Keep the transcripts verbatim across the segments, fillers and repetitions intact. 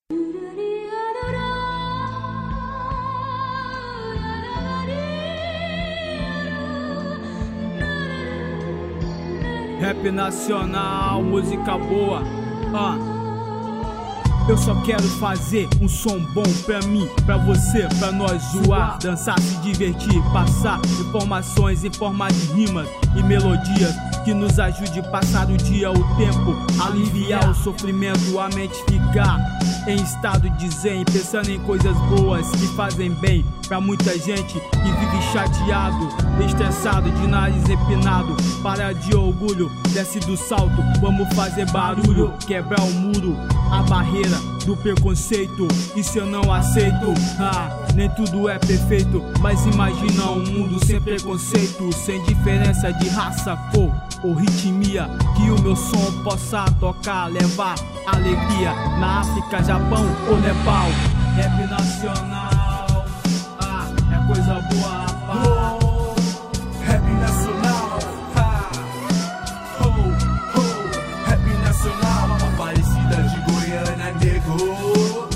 Rap nacional, música boa. Ah. Eu só quero fazer um som bom pra mim, pra você, pra nós zoar, dançar, se divertir, passar informações em forma de rimas e melodias que nos ajude a passar o dia, o tempo, aliviar o sofrimento, a mente ficar em estado de zen, pensando em coisas boas que fazem bem pra muita gente que vive chateado, estressado, de nariz empinado. Para de orgulho, desce do salto, vamos fazer barulho, quebrar o muro, a barreira do preconceito. Isso eu não aceito. Ah, nem tudo é perfeito, mas imagina um mundo sem preconceito, sem diferença de raça, cor ou ritmia, que o meu som possa tocar, levar alegria na África, Japão ou Nepal. Rap nacional, ah, é coisa boa, rapaz. Oh, rap nacional, ha. Oh, oh, rap nacional, Aparecida de Goiânia, nego.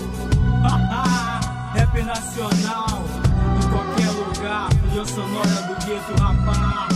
Rap nacional, em qualquer lugar, trilha sonora do gueto, rapaz.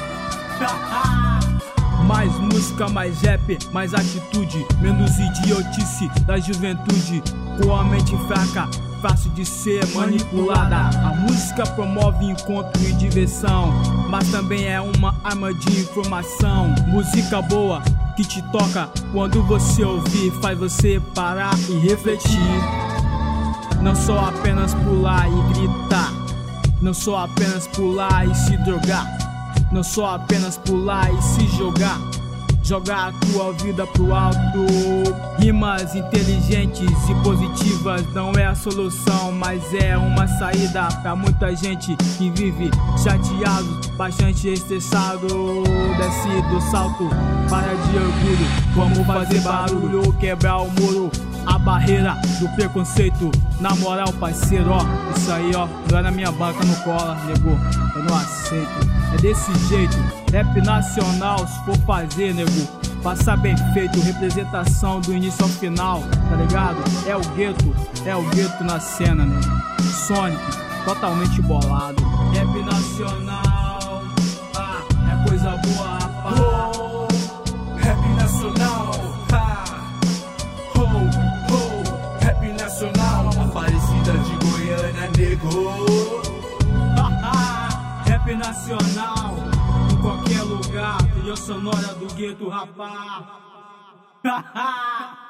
Mais música, mais rap, mais atitude, menos idiotice da juventude. Com a mente fraca, fácil de ser manipulada. A música promove encontro e diversão, mas também é uma arma de informação. Música boa que te toca quando você ouvir, faz você parar e refletir. Não só apenas pular e gritar, não só apenas pular e se drogar, não só apenas pular e se jogar, jogar a tua vida pro alto. Rimas inteligentes e positivas não é a solução, mas é uma saída pra muita gente que vive chateado, bastante estressado. Desce do salto, para de orgulho, vamos fazer barulho, quebrar o muro, a barreira do preconceito. Na moral, parceiro, ó, isso aí, ó, não é na minha banca, não cola, nego, eu não aceito. É desse jeito, rap nacional, se for fazer, nego, passar bem feito, representação do início ao final, tá ligado? É o gueto, é o gueto na cena, nego. Sonic, totalmente bolado. Rap nacional, ah, é coisa boa, rapaz. Oh, rap nacional, ha. Oh, oh, rap nacional, Aparecida de Goiânia, nego. Rap nacional, em qualquer lugar, trilha sonora do gueto, rapaz.